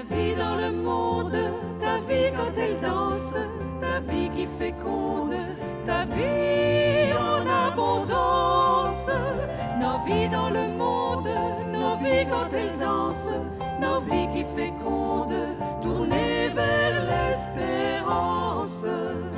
vie dans le monde, ta vie quand elle danse, ta vie qui féconde, ta vie en abondance. Nos vies dans le monde, nos vies quand elles dansent, nos vies qui fécondes, tournées vers l'espérance.